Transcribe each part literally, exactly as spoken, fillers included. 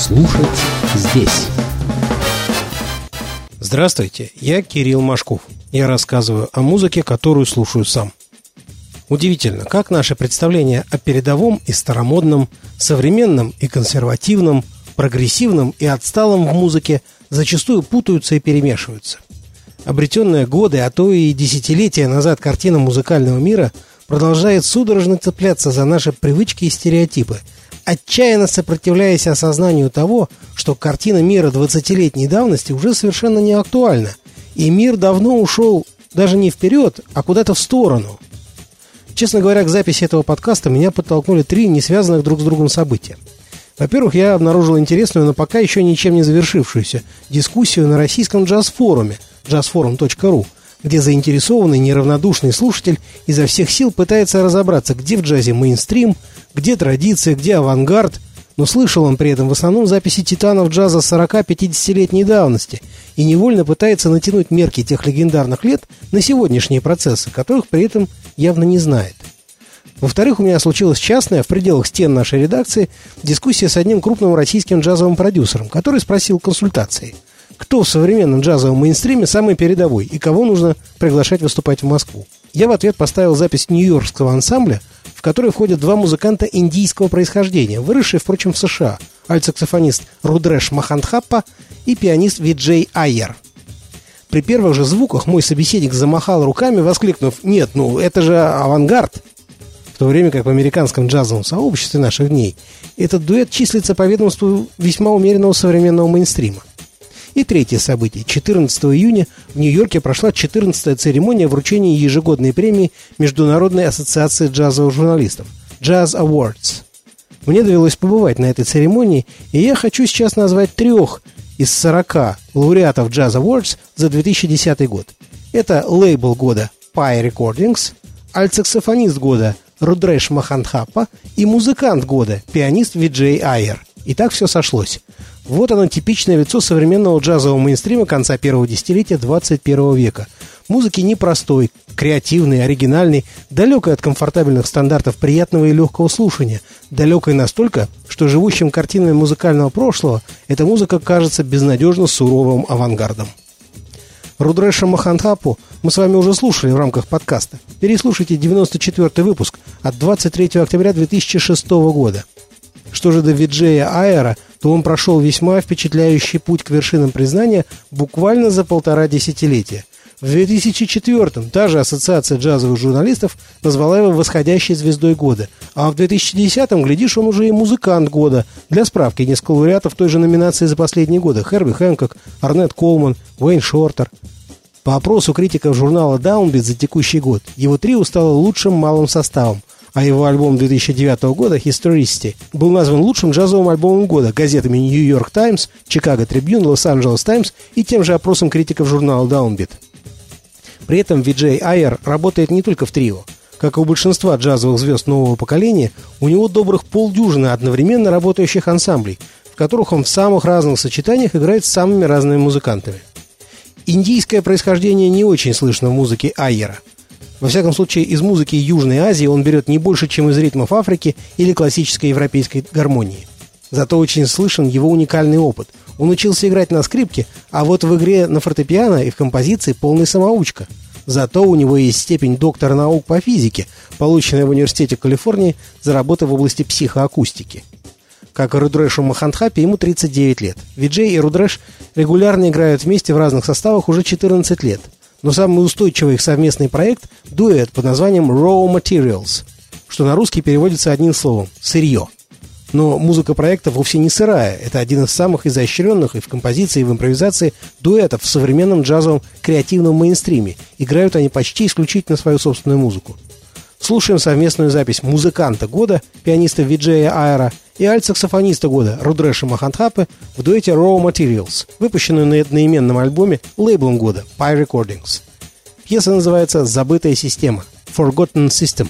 Слушать здесь. Здравствуйте, я Кирилл Машков. Я рассказываю о музыке, которую слушаю сам. Удивительно, как наши представления о передовом и старомодном, современном и консервативном, прогрессивном и отсталом в музыке зачастую путаются и перемешиваются. Обретенная годы, а то и десятилетия назад картина музыкального мира продолжает судорожно цепляться за наши привычки и стереотипы, отчаянно сопротивляясь осознанию того, что картина мира двадцатилетней давности уже совершенно не актуальна, и мир давно ушел даже не вперед, а куда-то в сторону. Честно говоря, к записи этого подкаста меня подтолкнули три не связанных друг с другом события. Во-первых, я обнаружил интересную, но пока еще ничем не завершившуюся дискуссию на российском джаз-форуме джаз форум точка ру, где заинтересованный, неравнодушный слушатель изо всех сил пытается разобраться, где в джазе мейнстрим, где традиция, где авангард, но слышал он при этом в основном записи титанов джаза сорок-пятидесятилетней давности и невольно пытается натянуть мерки тех легендарных лет на сегодняшние процессы, которых при этом явно не знает. Во-вторых, у меня случилась частная, в пределах стен нашей редакции, дискуссия с одним крупным российским джазовым продюсером, который спросил консультации, кто в современном джазовом мейнстриме самый передовой и кого нужно приглашать выступать в Москву. Я в ответ поставил запись нью-йоркского ансамбля, в который входят два музыканта индийского происхождения, выросшие, впрочем, в США, альт-саксофонист Рудреш Махандхаппа и пианист Виджей Айер. При первых же звуках мой собеседник замахал руками, воскликнув: «Нет, ну это же авангард!» В то время как в американском джазовом сообществе наших дней этот дуэт числится по ведомству весьма умеренного современного мейнстрима. И третье событие. четырнадцатого июня в Нью-Йорке прошла четырнадцатая церемония вручения ежегодной премии Международной ассоциации джазовых журналистов Jazz Awards. Мне довелось побывать на этой церемонии, и я хочу сейчас назвать трех из сорока лауреатов Jazz Awards за две тысячи десятый год. Это лейбл года Pye Recordings, альт-саксофонист года Рудреш Махандхаппа и музыкант года, пианист Виджей Айер. И так все сошлось. Вот оно, типичное лицо современного джазового мейнстрима конца первого десятилетия двадцать первого века. Музыки непростой, креативной, оригинальной, далекой от комфортабельных стандартов приятного и легкого слушания, далекой настолько, что живущим картинами музыкального прошлого эта музыка кажется безнадежно суровым авангардом. Рудреша Махандхаппу мы с вами уже слушали в рамках подкаста. Переслушайте девяносто четвёртый выпуск от двадцать третьего октября две тысячи шестого года. Что же до Виджея Айера, то он прошел весьма впечатляющий путь к вершинам признания буквально за полтора десятилетия. В две тысячи четвёртом та же ассоциация джазовых журналистов назвала его восходящей звездой года, а в две тысячи десятом, глядишь, он уже и музыкант года. Для справки, несколько лауреатов той же номинации за последние годы: Херби Хэнкок, Орнет Колман, Уэйн Шортер. По опросу критиков журнала Downbeat за текущий год, его трио стало лучшим малым составом, а его альбом две тысячи девятого года «Historicity» был назван лучшим джазовым альбомом года газетами New York Times, Chicago Tribune, Los Angeles Times и тем же опросом критиков журнала Downbeat. При этом Виджей Айер работает не только в трио. Как и у большинства джазовых звезд нового поколения, у него добрых полдюжины одновременно работающих ансамблей, в которых он в самых разных сочетаниях играет с самыми разными музыкантами. Индийское происхождение не очень слышно в музыке Айера. Во всяком случае, из музыки Южной Азии он берет не больше, чем из ритмов Африки или классической европейской гармонии. Зато очень слышен его уникальный опыт. Он учился играть на скрипке, а вот в игре на фортепиано и в композиции полный самоучка. Зато у него есть степень доктора наук по физике, полученная в Университете Калифорнии за работу в области психоакустики. Как и Рудрешу Махандхаппе, ему тридцать девять лет. Виджей и Рудреш регулярно играют вместе в разных составах уже четырнадцать лет. Но самый устойчивый их совместный проект – дуэт под названием Raw Materials, что на русский переводится одним словом – «сырье». Но музыка проекта вовсе не сырая. Это один из самых изощренных и в композиции, и в импровизации дуэтов в современном джазовом креативном мейнстриме. Играют они почти исключительно свою собственную музыку. Слушаем совместную запись музыканта года, пианиста Виджея Айера, и альт-саксофониста года Рудреша Махандхаппы в дуэте Raw Materials, выпущенную на одноименном альбоме лейблом года Pye Recordings. Пьеса называется «Забытая система» – Forgotten System.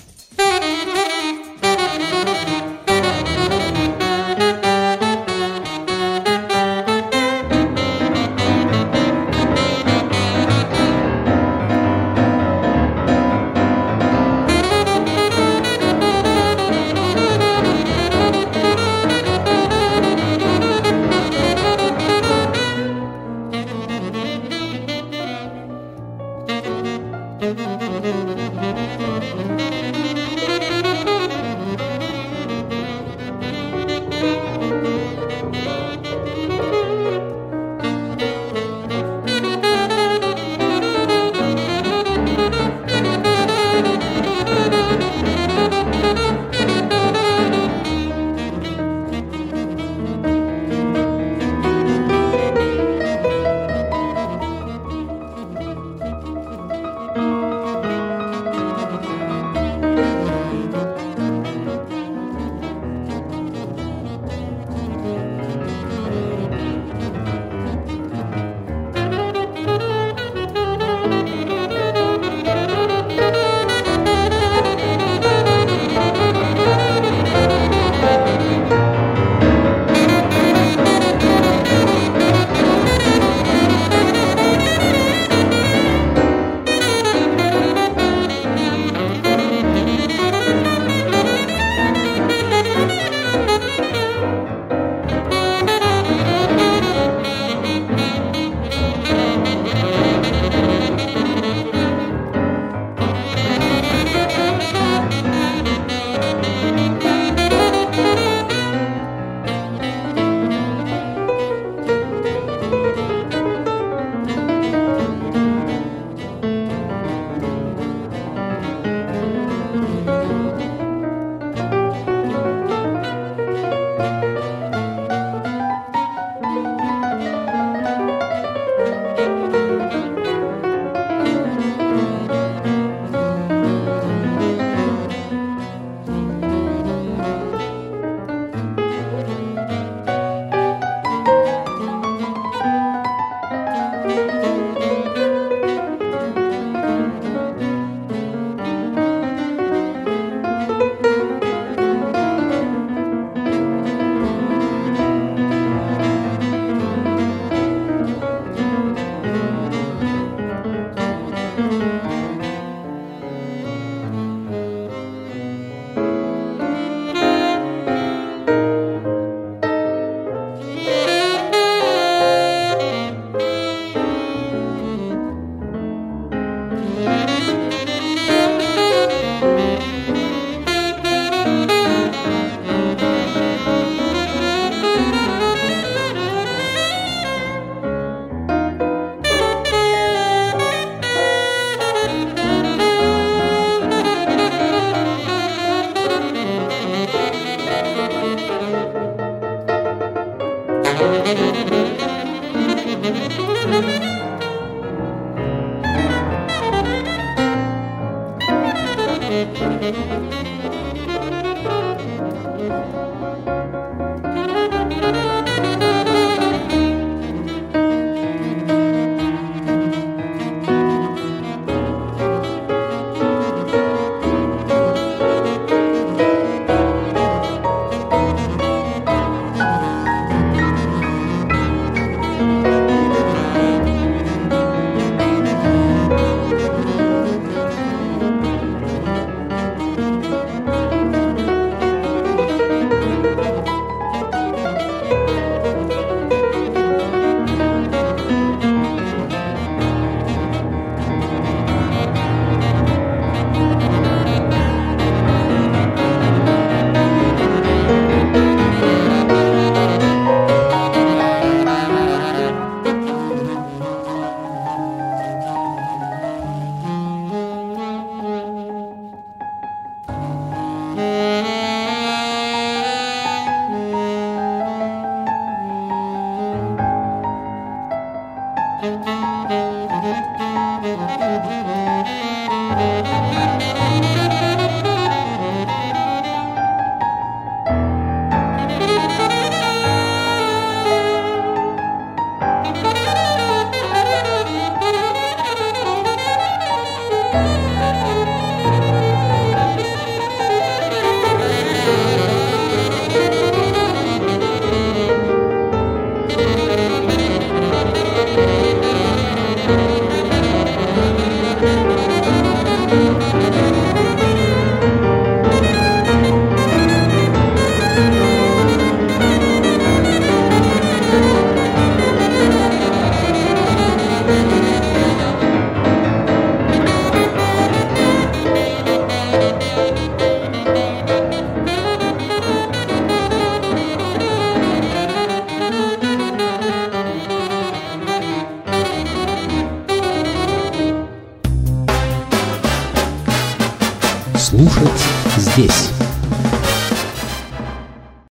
Слушать здесь.